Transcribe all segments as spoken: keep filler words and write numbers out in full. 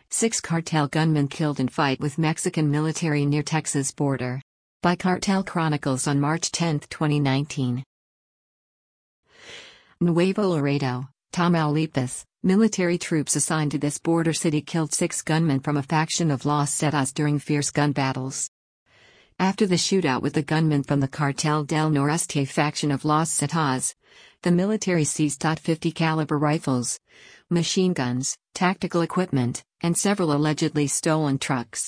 Six cartel gunmen killed in fight with Mexican military near Texas border. By Cartel Chronicles on March tenth, twenty nineteen. Nuevo Laredo, Tamaulipas. Military troops assigned to this border city killed six gunmen from a faction of Los Zetas during fierce gun battles. After the shootout with the gunmen from the Cartel del Noreste faction of Los Zetas, the military seized fifty caliber rifles, machine guns, tactical equipment, and several allegedly stolen trucks.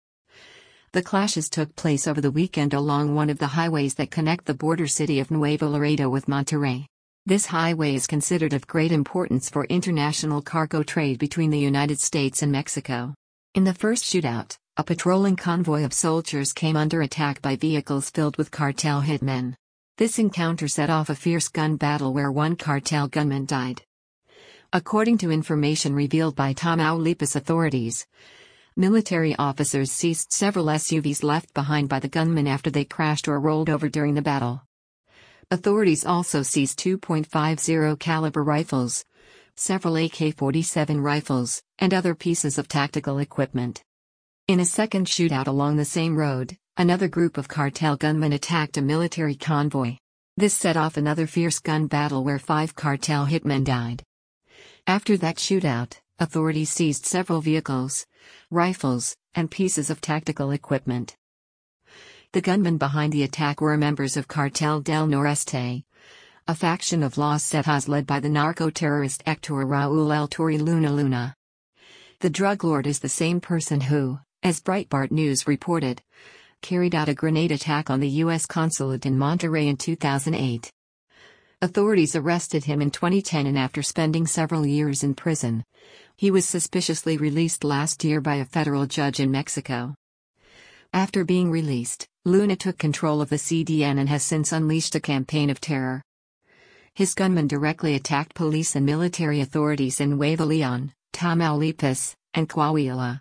The clashes took place over the weekend along one of the highways that connect the border city of Nuevo Laredo with Monterrey. This highway is considered of great importance for international cargo trade between the United States and Mexico. In the first shootout, a patrolling convoy of soldiers came under attack by vehicles filled with cartel hitmen. This encounter set off a fierce gun battle where one cartel gunman died. According to information revealed by Tamaulipas authorities, military officers seized several S U Vs left behind by the gunmen after they crashed or rolled over during the battle. Authorities also seized two point five zero caliber rifles, several A K forty-seven rifles, and other pieces of tactical equipment. In a second shootout along the same road, another group of cartel gunmen attacked a military convoy. This set off another fierce gun battle where five cartel hitmen died. After that shootout, authorities seized several vehicles, rifles, and pieces of tactical equipment. The gunmen behind the attack were members of Cartel del Noreste, a faction of Los Zetas led by the narco-terrorist Hector Raúl El Turi Luna Luna. The drug lord is the same person who, as Breitbart News reported, carried out a grenade attack on the U S consulate in Monterrey in two thousand eight. Authorities arrested him in twenty ten and after spending several years in prison, he was suspiciously released last year by a federal judge in Mexico. After being released, Luna took control of the C D N and has since unleashed a campaign of terror. His gunmen directly attacked police and military authorities in Nuevo León, Tamaulipas, and Coahuila.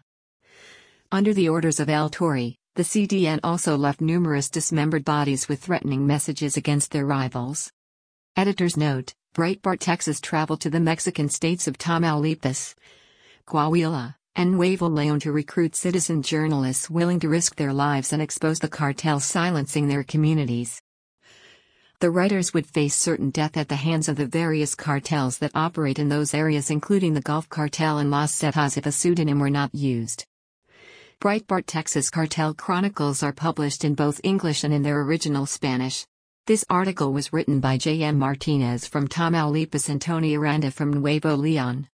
Under the orders of El Turi, the C D N also left numerous dismembered bodies with threatening messages against their rivals. Editor's note: Breitbart Texas traveled to the Mexican states of Tamaulipas, Coahuila, and Nuevo León to recruit citizen journalists willing to risk their lives and expose the cartels silencing their communities. The writers would face certain death at the hands of the various cartels that operate in those areas, including the Gulf Cartel and Los Zetas, if a pseudonym were not used. Breitbart Texas Cartel Chronicles are published in both English and in their original Spanish. This article was written by J M Martinez from Tamaulipas and Tony Aranda from Nuevo León.